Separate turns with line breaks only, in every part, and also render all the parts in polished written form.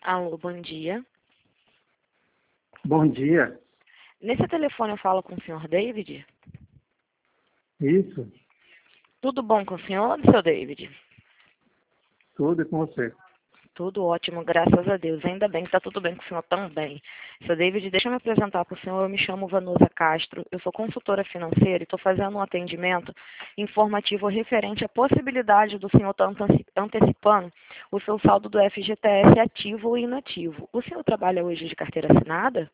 Alô, bom dia.
Bom dia.
Nesse telefone eu falo com o senhor David?
Isso,
Tudo bom com o senhor, seu David?
tudo é com você.
Tudo ótimo, graças a Deus. Ainda bem que está tudo bem com o senhor também. Seu David, deixa eu me apresentar para o senhor. Eu me chamo Vanusa Castro, eu sou consultora financeira e estou fazendo um atendimento informativo referente à possibilidade do senhor estar antecipando o seu saldo do FGTS ativo ou inativo. O senhor trabalha hoje de carteira assinada?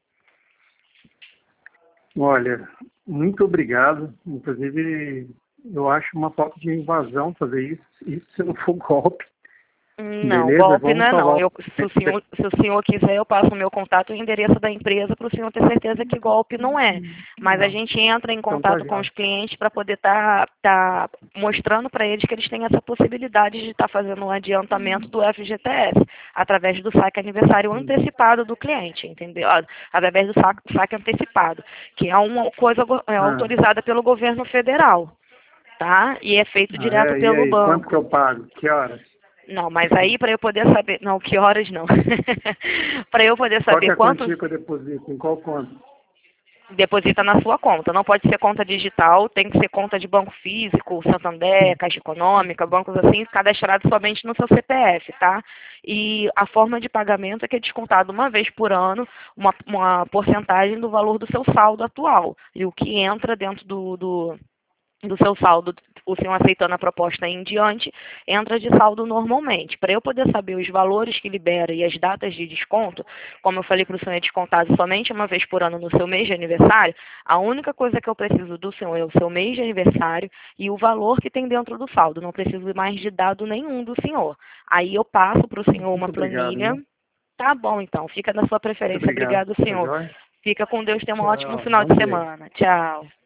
Olha, muito obrigado. Inclusive, eu acho uma falta de invasão fazer isso se não for golpe.
Não,
Beleza?
golpe não
Vamos
é não.
salvar.
Se o senhor quiser, eu passo o meu contato e o endereço da empresa para o senhor ter certeza que golpe não é. Mas a
Não,
gente entra em
então tá
contato com
já.
os clientes para poder tá mostrando para eles que eles têm essa possibilidade de estar fazendo um adiantamento do FGTS através do saque aniversário antecipado do cliente, entendeu? Através do saque antecipado, que é uma coisa
Ah,
autorizada pelo governo federal, tá? E é feito direto
e
pelo
aí, quanto que
banco.
eu pago? Que horas?
Não, mas aí para eu poder saber, não, que horas não. Para eu poder
Qual que
saber
é a
quanto
quantia que eu deposito? Em qual conta?
deposita na sua conta. Não pode ser conta digital, tem que ser conta de banco físico, Santander, Caixa Econômica, bancos assim, cadastrado somente no seu CPF, tá? E a forma de pagamento é que é descontado uma vez por ano uma porcentagem do valor do seu saldo atual. E o que entra dentro do seu saldo, o senhor aceitando a proposta em diante, entra de saldo normalmente. Para eu poder saber os valores que libera e as datas de desconto, como eu falei para o senhor, é descontado somente uma vez por ano no seu mês de aniversário, a única coisa que eu preciso do senhor é o seu mês de aniversário e o valor que tem dentro do saldo. Não preciso mais de dado nenhum do senhor. Aí eu passo para o senhor uma
Muito obrigado,
planilha.
viu?
Tá bom, então. Fica na sua
Muito
preferência.
obrigado.
Obrigado,
Tá
senhor.
joia?
Fica com Deus. Tenha um ótimo
Tchau.
final
Bom
de
dia.
semana. Tchau.